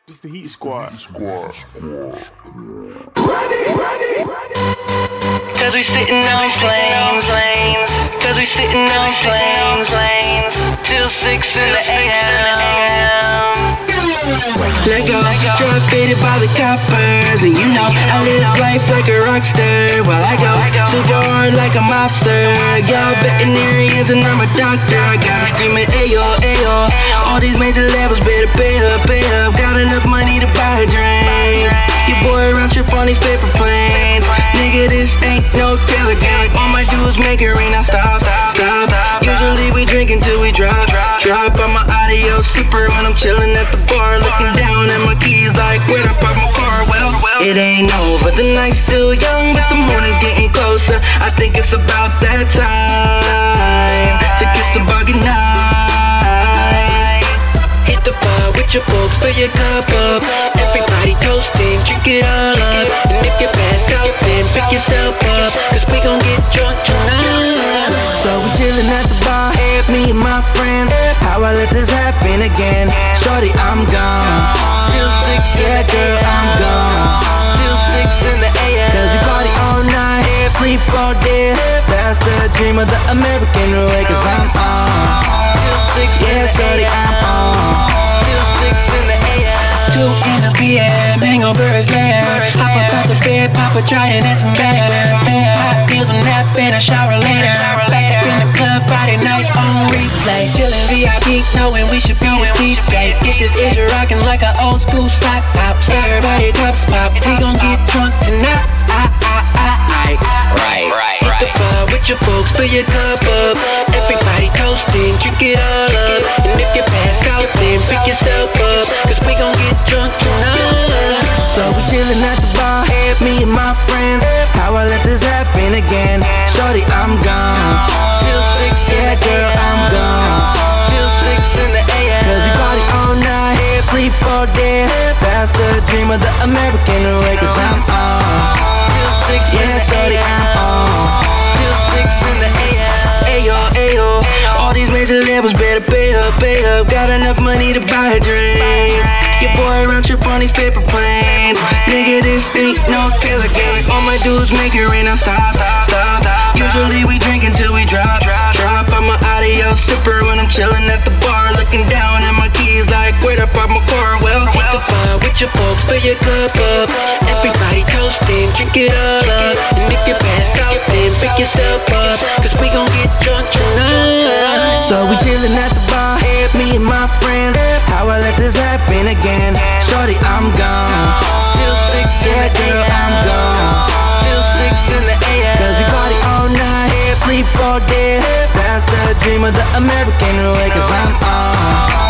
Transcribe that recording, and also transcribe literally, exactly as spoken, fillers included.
Just the Heat Squad. Squad. Ready, ready, ready. Cause we sitting on planes, lanes. Cause we sitting on planes, lanes. Till six in the A M. Let go, drug faded by the coppers. And you know, I live life like a rockstar. While I go super hard like a mobster. Y'all veterinarians and I'm a doctor. I gotta scream it, ayo, ayo. All these major levels better pay up, pay up. Got enough money to buy a drink. Your boy round trip on these paper planes. Nigga, this ain't no tailor game. All my dudes make it rain, now stop, stop, stop. Usually we drink until we drop, drop. On my audio super when I'm chilling at the bar, looking down at my keys like where'd I park my car? Well, well, it ain't over. The night's still young, but the morning's getting closer. I think it's about that time to kiss the buggy night. Hit the bar with your folks, fill your cup up. Everybody toasting, drink it all up. And if you pass out, then pick yourself up, cause we gon' get drunk tonight. So we chillin' at the bar, me and my friends. How I let this happen again? Shorty, I'm gone. Still six, yeah girl, I'm gone. Still six in the A M. Cause we party all night, sleep all day. That's the dream of the American way, cause I'm on. Yeah, shorty, I'm on. Two in the P M, hangover is there. Hop up out the bed, pop a trident and some bad. Hot meals and nap in a shower later. Back in the club, Friday night on replay. Chillin' V I P, knowing we should be the T J. Get this issue rockin' like an old school sock pop. Everybody cups pop, we gon' get drunk tonight. I, I, I, I. Right, right, hit the bar with your folks, fill your cup up. Everybody toasting, drink it all up. And if you pass out, then pick yourself up, cause we gon' get drunk tonight. So we chillin' at the bar, me and my friends. How I let this happen again? Shorty, I'm gone. Still six, yeah girl, I'm gone. Still six in the A M. Cause we party all night, sleep all day. That's the dream of the American way, cause I'm on. Yeah, shorty, I'm on. Still six in the A M. Ayo, ayo. All these major labels better pay up, pay up. Got enough money to buy a drink. Your boy round trip on these paper planes. Nigga, this ain't no tailor game. All my dudes make it rain, now stop, stop, stop. Usually we drink until we drop, drop. On my audio super when I'm chillin' at the bar, looking down at my keys like where'd I park my car? Well, hit the bar with your folks, fill your cup up. Everybody toasting, drink it all up. And if you pass out, then pick yourself up, cause we gon' get drunk tonight. So we chillin' at the bar, me and my friends. How I let this happen again? Shorty, I'm gone. Still six, yeah girl, I'm gone. Still six in the A M. Cause we party all night, sleep all day. That's the dream of the American way, cause I'm on.